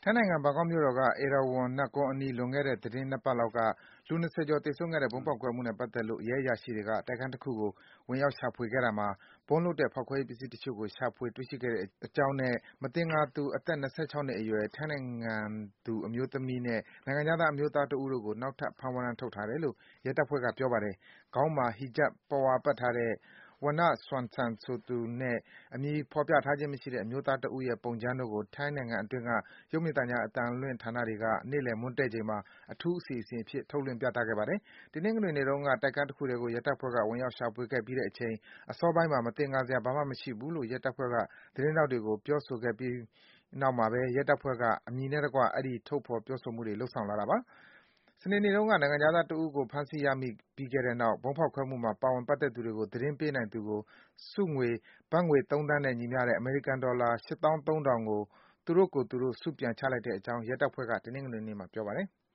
ထိုင်းနိုင်ငံဘန်ကောက်မြို့တော်က Erawan နတ်ကွန်းအနီး လွန်ခဲ့တဲ့ သီတင်း ၂ ပတ်လောက်က လူ ၂၀ ကျော်သေဆုံးခဲ့တဲ့ ဗုံးပေါက်ကွဲမှုနဲ့ပတ်သက်လို့ ရဲအရာရှိတွေက တိုက်ခန်းတခုကို ဝင်ရောက်ရှာဖွေခဲ့တာမှာ ဗုံးလုပ်တဲ့ ဖောက်ခွဲရေးပစ္စည်းတချို့ကို ရှာဖွေတွေ့ရှိခဲ့ကြောင်းနဲ့ မသင်္ကာသူ အသက် ၂၆ နှစ်အရွယ် ထိုင်းနိုင်ငံသူအမျိုးသမီးနဲ့ နိုင်ငံခြားသား အမျိုးသားတဦးတို့ကို နောက်ထပ် ဖမ်းဝရမ်းထုတ်ထားတယ်လို့ ရဲတပ်ဖွဲ့က ပြောပါတယ်။ ခေါင်းမှာ Hijab ပုဝါပတ်ထားတဲ့ Wanat Swanson ဆိုသူနဲ့ အမည်ဖော်ပြထားခြင်းမရှိတဲ့ အမျိုးသားတဦးရဲ့ ပုံကြမ်းတို့ကို ထိုင်းနိုင်ငံအတွင်းက ရုပ်မြင်သံကြား အသံလွှင့်ဌာနတွေက နေ့လယ် မွန်းတည့်ချိန်မှာ အထူးအစီအစဉ်အဖြစ် ထုတ်လွှင့်ပြသခဲ့ပါတယ်။ တနင်္ဂနွေနေ့တုန်းက တိုက်ခန်းတခုထဲကို ရဲတပ်ဖွဲ့က ဝင်ရောက်ရှာဖွေခဲ့ပြီးတဲ့အချိန် အစောပိုင်းမှာ မသင်္ကာစရာ ဘာမှမရှိဘူးလို့ ရဲတပ်ဖွဲ့က သတင်းထောက်တွေကို ပြောဆိုခဲ့ပြီးနောက်မှာဘဲ ရဲတပ်ဖွဲ့က အမည်နဲ့တကွ အဲဒီ ထုတ်ဖော်ပြောဆိုမှုတွေ လုပ်ဆောင်လာတာပါ။ စနေနေ့တုန်းက နိုင်ငံခြားသားတဦးကို ဖမ်းဆီးရမိပြီးတဲ့နောက် ဗုံးဖောက်ခွဲမှုမှာ ပါဝင်ပတ်သက်သူတွေကို သတင်းပေးနိုင်သူကို ဆုငွေ ဘတ်ငွေ ၃ သန်းနဲ့ညီမျှတဲ့ အမေရိကန်ဒေါ်လာ ၈၃,၀၀၀ ကို သူတို့ကိုယ်သူတို့ ဆုပြန်ချလိုက်တဲ့အကြောင်း ရဲတပ်ဖွဲ့က တနင်္ဂနွေနေ့မှာ ပြောပါတယ်။